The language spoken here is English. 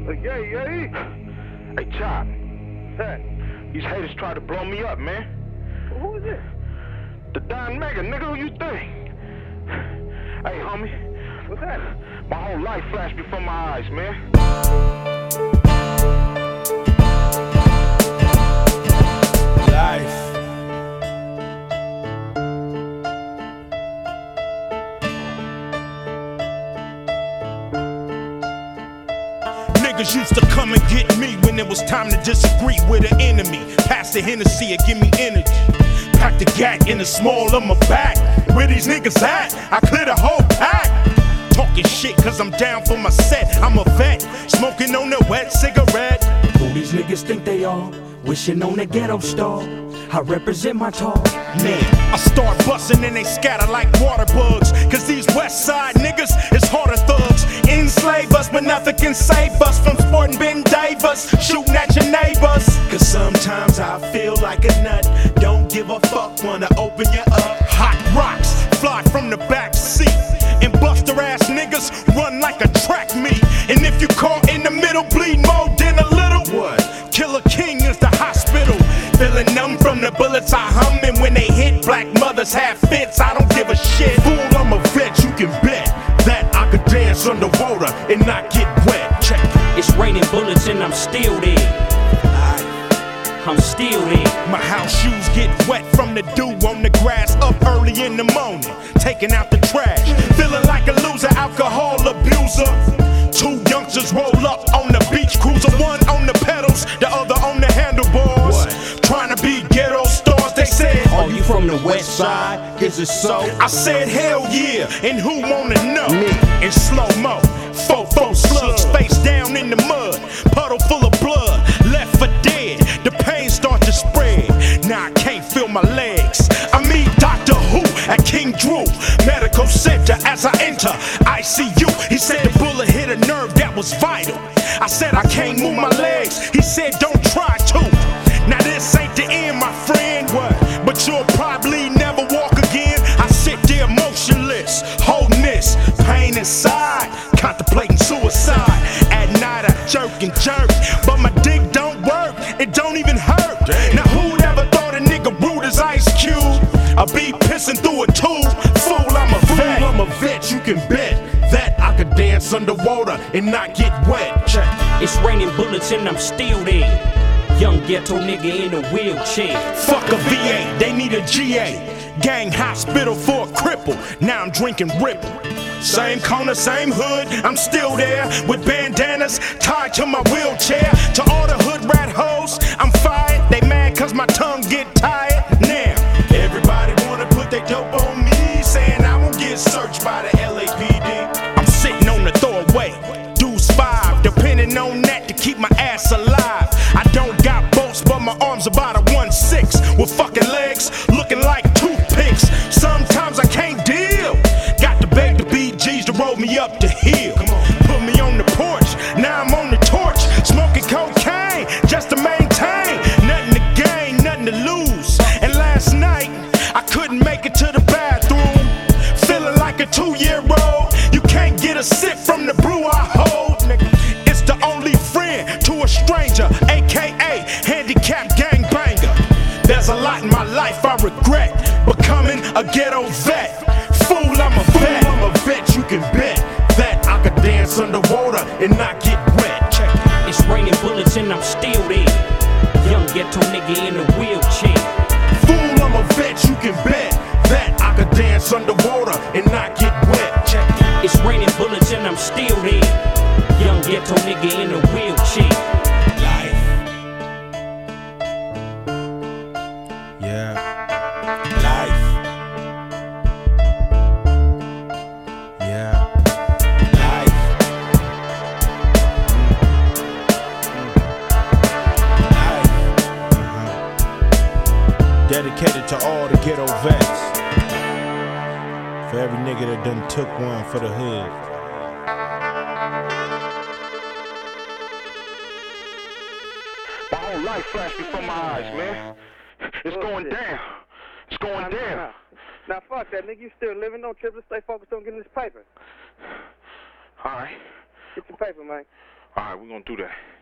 Hey, Chop. Hey. These haters try to blow me up, man. Who is it? The Don Mega, nigga, who you think? Hey, homie. What's that? My whole life flashed before my eyes, man. Life. Niggas used to come and get me when it was time to disagree with an enemy. Pass the Hennessy and give me energy. Pack the gat in the small of my back. Where these niggas at? I clear the whole pack. Talking shit cause I'm down for my set. I'm a vet, smoking on a wet cigarette. Who these niggas think they are? Wishing on a ghetto star. I represent my talk. Man, I start busting and they scatter like water bugs. Cause these west side niggas is harder thugs. Enslave us, but nothing can save us from sporting Ben Davis, shooting at your neighbors. Cause sometimes I feel like a nut. Don't give a fuck, wanna open you up. Hot rocks fly from the back seat. And buster ass niggas run like a track meet. And if you caught in the middle, bleed more than a little. What? Killer King is the hospital. Feeling numb from the bullets I hum. And when they hit, black mothers have fits. I don't give a shit. Fool, I'm a vet, you can bet that I could dance underwater and not get wet. Check it. It's raining bullets and I'm still there. I'm still there. My house shoes get wet from the dew on the grass up early in the morning. Taking out the trash. Feeling like a loser, alcohol abuser. Two youngsters roll up on the beach cruiser. One on the pedals, the other on the handlebars. Trying to be ghetto stars, they said. Are you from the west side? Is it so? I said hell yeah, and who wanna know? Me. In slow-mo, 4-4 slugs, face down in the mud. Puddle full of blood, left for dead. The pain start to spread, now I can't feel my legs. I meet Dr. Who at King Drew Medical Center. As I enter ICU, he said the bullet hit a nerve that was vital. I said I can't move my legs, he said don't try to. Now this ain't the end, my friend, but you'll probably never walk again. I sit there motionless, holding this pain inside, contemplating suicide. At night I jerk and jerk, but my dick don't work, it don't even hurt. Damn. Now who'd ever thought a nigga rude as Ice Cube? I'll be pissing through a tube. Fool, I'm a vet. I'm a vet, you can bet that I could dance underwater and not get wet. Check. It's raining bullets and I'm still there. Young ghetto nigga in a wheelchair. Fuck a VA, they need a GA. Gang hospital for a cripple, now I'm drinking Ripple. Same corner, same hood, I'm still there. With bandanas tied to my wheelchair. To all the hood rat hoes, I'm fired. They mad cause my tongue get tired. Now, everybody wanna put their dope on me, saying I won't get searched by the LAPD. I'm sitting on the throwaway, deuce 5, depending on that to keep my ass alive. I don't got boats, but my arms about a 1-6 with fucking legs looking like toothpicks. Sometimes I can't deal. Got to beg the BGs to roll me up the hill. Put me on the porch, now I'm on the torch, smoking cocaine just to maintain. Nothing to gain, nothing to lose. And last night I couldn't make it to the bathroom, feeling like a 2-year-old. You can't get a sip from the brew I hold, nigga. It's the only friend to a stranger, aka handicapped gangbanger. There's a lot in my life I regret, becoming a ghetto vet. Fool, I'm a vet. I'm a vet, you can bet that I could dance underwater and not get wet. Check it. It's raining bullets and I'm still there. Young ghetto nigga in a wheelchair. Fool, I'm a vet, you can bet that I could dance underwater and not get wet. Check it. It's raining bullets and I'm still there. Young ghetto nigga in a wheelchair. Life. Yeah. Life. Yeah. Life. Life. Dedicated to all the ghetto vets. For every nigga that done took one for the hood. My whole life flashed before my eyes, man. It's going down. It's going down. Now fuck that, nigga. You still living? Don't trip. Let's stay focused on getting this paper. All right. Get your paper, man. All right, we're gonna do that.